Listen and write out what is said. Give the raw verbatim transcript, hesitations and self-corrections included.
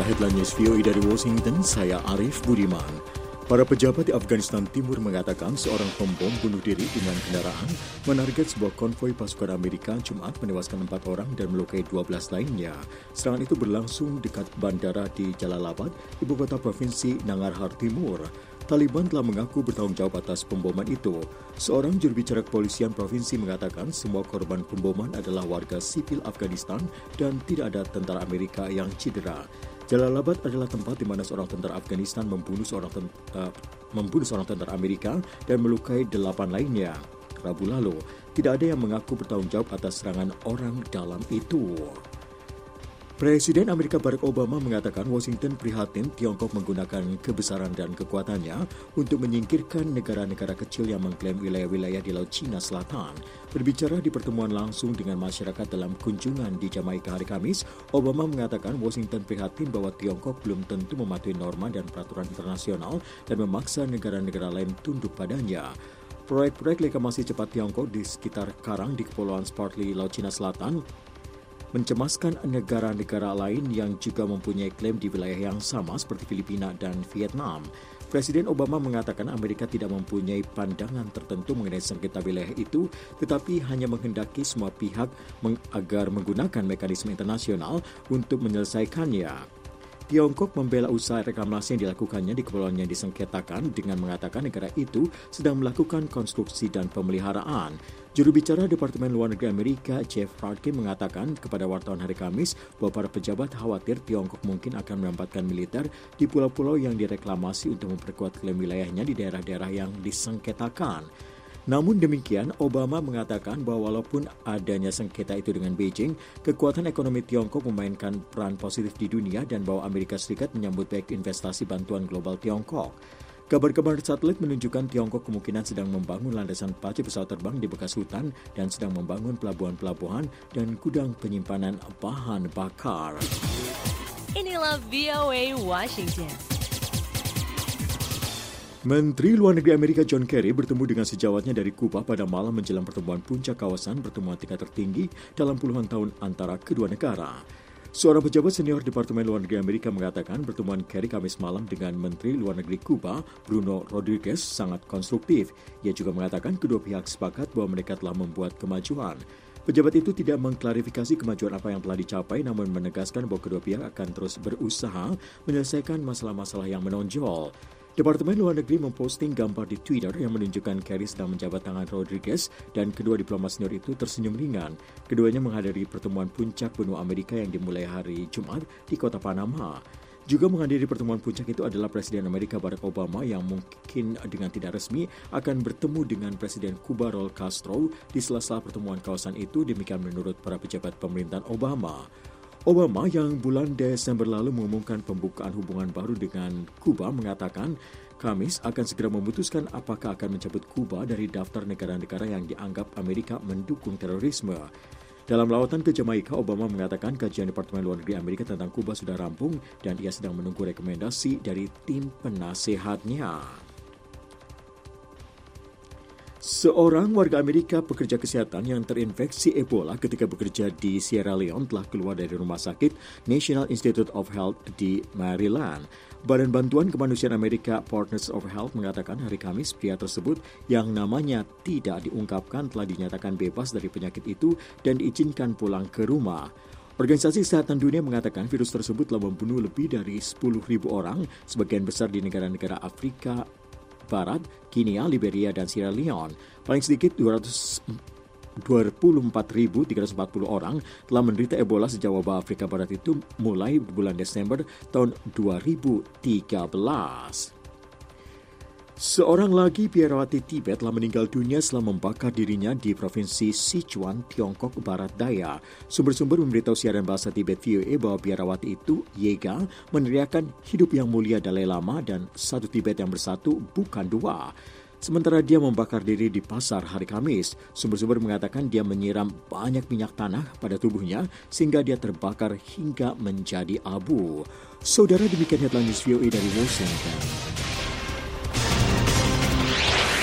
Inilah headline news V O A dari Washington, saya Arif Budiman. Para pejabat di Afghanistan Timur mengatakan seorang pembom bunuh diri dengan kendaraan menarget sebuah konvoi pasukan Amerika Jumat menewaskan empat orang dan melukai dua belas lainnya. Serangan itu berlangsung dekat bandara di Jalalabad, ibu kota provinsi Nangarhar Timur. Taliban telah mengaku bertanggung jawab atas pemboman itu. Seorang juru bicara kepolisian provinsi mengatakan semua korban pemboman adalah warga sipil Afghanistan dan tidak ada tentara Amerika yang cedera. Jalalabad adalah tempat di mana seorang tentara Afghanistan membunuh seorang tentara, uh, membunuh seorang tentara Amerika dan melukai delapan lainnya. Rabu lalu, tidak ada yang mengaku bertanggung jawab atas serangan orang dalam itu. Presiden Amerika Barack Obama mengatakan Washington prihatin Tiongkok menggunakan kebesaran dan kekuatannya untuk menyingkirkan negara-negara kecil yang mengklaim wilayah-wilayah di Laut Cina Selatan. Berbicara di pertemuan langsung dengan masyarakat dalam kunjungan di Jamaika hari Kamis, Obama mengatakan Washington prihatin bahwa Tiongkok belum tentu mematuhi norma dan peraturan internasional dan memaksa negara-negara lain tunduk padanya. Proyek-proyek reklamasi cepat Tiongkok di sekitar karang di Kepulauan Spratly, Laut Cina Selatan mencemaskan negara-negara lain yang juga mempunyai klaim di wilayah yang sama seperti Filipina dan Vietnam. Presiden Obama mengatakan Amerika tidak mempunyai pandangan tertentu mengenai sengketa wilayah itu, tetapi hanya menghendaki semua pihak meng- agar menggunakan mekanisme internasional untuk menyelesaikannya. Tiongkok membela usaha reklamasi yang dilakukannya di kepulauan yang disengketakan dengan mengatakan negara itu sedang melakukan konstruksi dan pemeliharaan. Juru bicara Departemen Luar Negeri Amerika, Jeff Fradke, mengatakan kepada wartawan hari Kamis bahwa para pejabat khawatir Tiongkok mungkin akan menempatkan militer di pulau-pulau yang direklamasi untuk memperkuat klaim wilayahnya di daerah-daerah yang disengketakan. Namun demikian, Obama mengatakan bahwa walaupun adanya sengketa itu dengan Beijing, kekuatan ekonomi Tiongkok memainkan peran positif di dunia dan bahwa Amerika Serikat menyambut baik investasi bantuan global Tiongkok. Kabar-kabar satelit menunjukkan Tiongkok kemungkinan sedang membangun landasan pacu pesawat terbang di bekas hutan dan sedang membangun pelabuhan-pelabuhan dan gudang penyimpanan bahan bakar. Inilah V O A Washington. Menteri Luar Negeri Amerika John Kerry bertemu dengan sejawatnya dari Kuba pada malam menjelang pertemuan puncak kawasan pertemuan tingkat tertinggi dalam puluhan tahun antara kedua negara. Seorang pejabat senior Departemen Luar Negeri Amerika mengatakan pertemuan Kerry Kamis malam dengan Menteri Luar Negeri Kuba, Bruno Rodriguez, sangat konstruktif. Ia juga mengatakan kedua pihak sepakat bahwa mereka telah membuat kemajuan. Pejabat itu tidak mengklarifikasi kemajuan apa yang telah dicapai, namun menegaskan bahwa kedua pihak akan terus berusaha menyelesaikan masalah-masalah yang menonjol. Departemen Luar Negeri memposting gambar di Twitter yang menunjukkan Kerry sedang menjabat tangan Rodriguez dan kedua diplomat senior itu tersenyum ringan. Keduanya menghadiri pertemuan puncak benua Amerika yang dimulai hari Jumat di kota Panama. Juga menghadiri pertemuan puncak itu adalah Presiden Amerika Barack Obama yang mungkin dengan tidak resmi akan bertemu dengan Presiden Kuba Raul Castro di sela-sela pertemuan kawasan itu, demikian menurut para pejabat pemerintahan Obama. Obama yang bulan Desember lalu mengumumkan pembukaan hubungan baru dengan Kuba mengatakan Kamis akan segera memutuskan apakah akan mencabut Kuba dari daftar negara-negara yang dianggap Amerika mendukung terorisme. Dalam lawatan ke Jamaika, Obama mengatakan kajian Departemen Luar Negeri Amerika tentang Kuba sudah rampung dan ia sedang menunggu rekomendasi dari tim penasehatnya. Seorang warga Amerika pekerja kesehatan yang terinfeksi Ebola ketika bekerja di Sierra Leone telah keluar dari rumah sakit National Institute of Health di Maryland. Badan Bantuan Kemanusiaan Amerika Partners of Health mengatakan hari Kamis pria tersebut yang namanya tidak diungkapkan telah dinyatakan bebas dari penyakit itu dan diizinkan pulang ke rumah. Organisasi Kesehatan Dunia mengatakan virus tersebut telah membunuh lebih dari sepuluh ribu orang, sebagian besar di negara-negara Afrika Barat, Guinea, Liberia, dan Sierra Leone. Paling sedikit dua ratus dua puluh empat ribu tiga ratus empat puluh orang telah menderita Ebola sejak wabah Afrika Barat itu mulai bulan Desember tahun dua ribu tiga belas. Seorang lagi biarawati Tibet telah meninggal dunia setelah membakar dirinya di Provinsi Sichuan, Tiongkok Barat Daya. Sumber-sumber memberitahu siaran bahasa Tibet V O A bahwa biarawati itu, Yega, meneriakan hidup yang mulia Dalai Lama dan satu Tibet yang bersatu, bukan dua. Sementara dia membakar diri di pasar hari Kamis, sumber-sumber mengatakan dia menyiram banyak minyak tanah pada tubuhnya sehingga dia terbakar hingga menjadi abu. Saudara, demikian headline news V O A dari Washington.